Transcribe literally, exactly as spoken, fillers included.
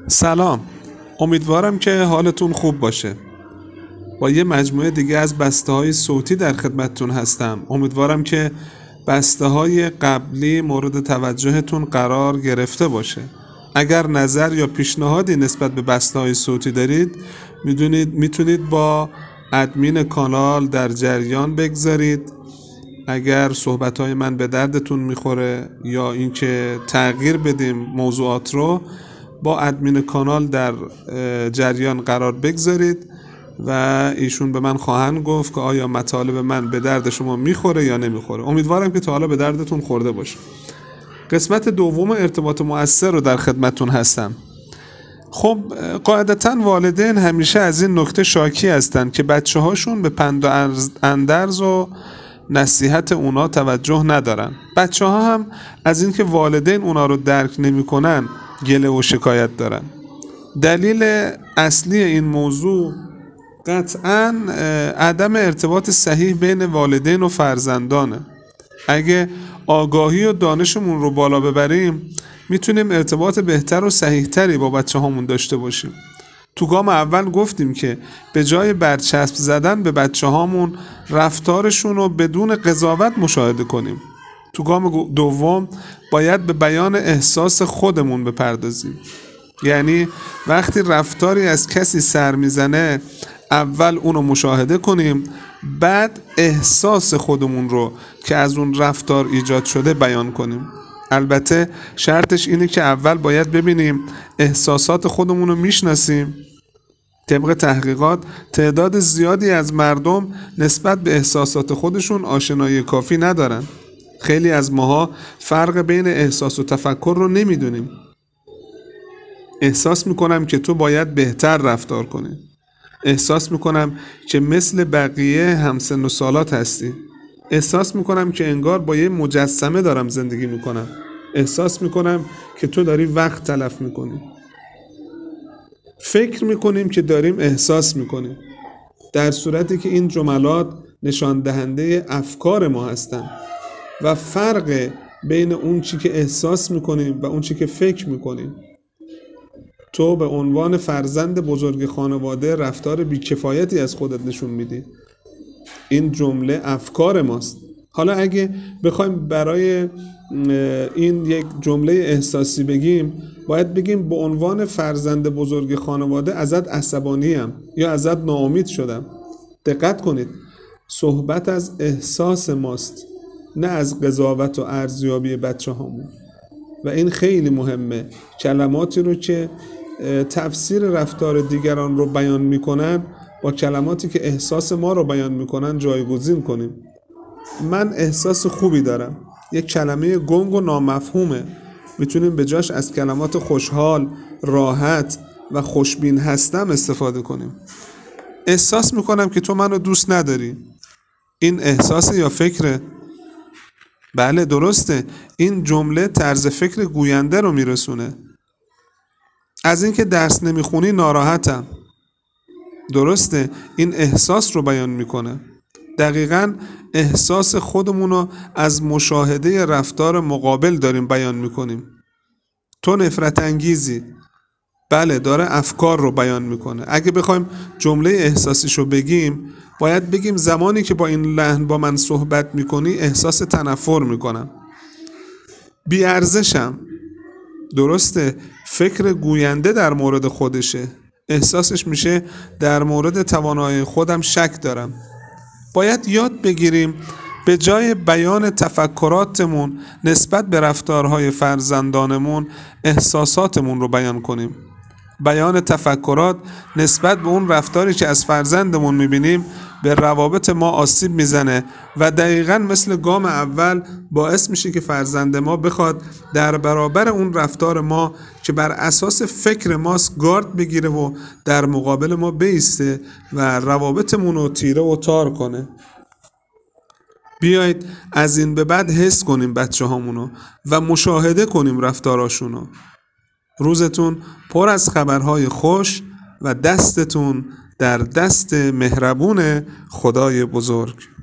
سلام، امیدوارم که حالتون خوب باشه. با یه مجموعه دیگه از بسته های صوتی در خدمتتون هستم. امیدوارم که بسته های قبلی مورد توجهتون قرار گرفته باشه. اگر نظر یا پیشنهادی نسبت به بسته های صوتی دارید، میدونید میتونید با ادمین کانال در جریان بگذارید. اگر صحبت های من به دردتون میخوره یا اینکه تغییر بدیم موضوعات رو، با ادمین کانال در جریان قرار بگذارید و ایشون به من خواهند گفت که آیا مطالب من به درد شما میخوره یا نمیخوره. امیدوارم که تا حالا به دردتون خورده باشه. قسمت دوم ارتباط مؤثر رو در خدمتتون هستم. خب قاعدتاً والدین همیشه از این نکته شاکی هستن که بچه هاشون به پند و اندرز و نصیحت اونا توجه ندارن. بچه ها هم از اینکه والدین اونا رو درک نمی کنن گله و شکایت دارن. دلیل اصلی این موضوع قطعاً عدم ارتباط صحیح بین والدین و فرزندانه. اگه آگاهی و دانشمون رو بالا ببریم، میتونیم ارتباط بهتر و صحیح تری با بچه هامون داشته باشیم. تو گام اول گفتیم که به جای برچسب زدن به بچه هامون، رفتارشون رو بدون قضاوت مشاهده کنیم. تو گام دوم باید به بیان احساس خودمون بپردازیم. یعنی وقتی رفتاری از کسی سر میزنه، اول اونو مشاهده کنیم، بعد احساس خودمون رو که از اون رفتار ایجاد شده بیان کنیم. البته شرطش اینه که اول باید ببینیم احساسات خودمون رو میشناسیم. طبق تحقیقات تعداد زیادی از مردم نسبت به احساسات خودشون آشنایی کافی ندارن. خیلی از ماها فرق بین احساس و تفکر رو نمیدونیم. احساس میکنم که تو باید بهتر رفتار کنی. احساس میکنم که مثل بقیه همسن و سالات هستی. احساس میکنم که انگار با یه مجسمه دارم زندگی میکنم. احساس میکنم که تو داری وقت تلف میکنی. فکر میکنیم که داریم احساس میکنیم، در صورتی که این جملات نشان دهنده افکار ما هستن و فرق بین اون چی که احساس میکنیم و اون چی که فکر میکنیم. تو به عنوان فرزند بزرگ خانواده رفتار بیکفایتی از خودت نشون میدی. این جمله افکار ماست. حالا اگه بخوایم برای این یک جمله احساسی بگیم، باید بگیم به عنوان فرزند بزرگ خانواده ازت عصبانیم یا ازت ناامید شدم. دقت کنید، صحبت از احساس ماست، نه از قضاوت و ارزیابی بچه هامون. و این خیلی مهمه. کلماتی رو که تفسیر رفتار دیگران رو بیان میکنن با کلماتی که احساس ما رو بیان میکنن جایگزین کنیم. من احساس خوبی دارم یک کلمه گنگ و نامفهومه. میتونیم به جاش از کلمات خوشحال، راحت و خوشبین هستم استفاده کنیم. احساس میکنم که تو منو دوست نداری. این احساس یا فکره؟ بله درسته. این جمله طرز فکر گوینده رو میرسونه. از اینکه درس نمیخونی ناراحتم. درسته. این احساس رو بیان میکنه. دقیقاً احساس خودمون رو از مشاهده رفتار مقابل داریم بیان میکنیم. تو نفرت انگیزی. بله، داره افکار رو بیان میکنه. اگه بخوایم جمله احساسیشو بگیم، باید بگیم زمانی که با این لحن با من صحبت میکنی احساس تنفر میکنم. بی‌ارزشم. درسته. فکر گوینده در مورد خودشه. احساسش میشه در مورد توانایی خودم شک دارم. باید یاد بگیریم به جای بیان تفکراتمون نسبت به رفتارهای فرزندانمون احساساتمون رو بیان کنیم. بیان تفکرات نسبت به اون رفتاری که از فرزندمون میبینیم به روابط ما آسیب میزنه و دقیقاً مثل گام اول باعث میشه که فرزند ما بخواد در برابر اون رفتار ما که بر اساس فکر ماست گارد بگیره و در مقابل ما بیسته و روابطمون رو تیره و تار کنه. بیایید از این به بعد حس کنیم بچه هامونو و مشاهده کنیم رفتاراشونو. روزتون پر از خبرهای خوش و دستتون در دست مهربون خدای بزرگ.